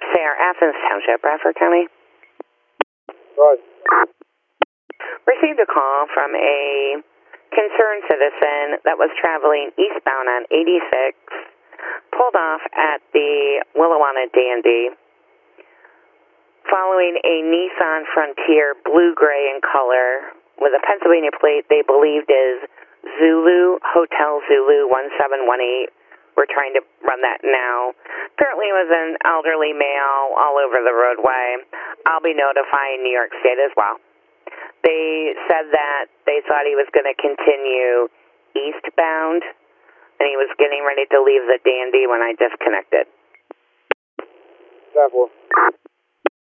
Sayre, Athens Township, Bradford County. Right. Received a call from a concerned citizen that was traveling eastbound on 86, pulled off at the Willowanna Dandy, following a Nissan Frontier blue-gray in color with a Pennsylvania plate they believed is Zulu, Hotel Zulu 1718. We're trying to run that now. Apparently it was an elderly male all over the roadway. I'll be notifying New York State as well. They said that they thought he was going to continue eastbound, and he was getting ready to leave the Dandy when I disconnected. 10-4.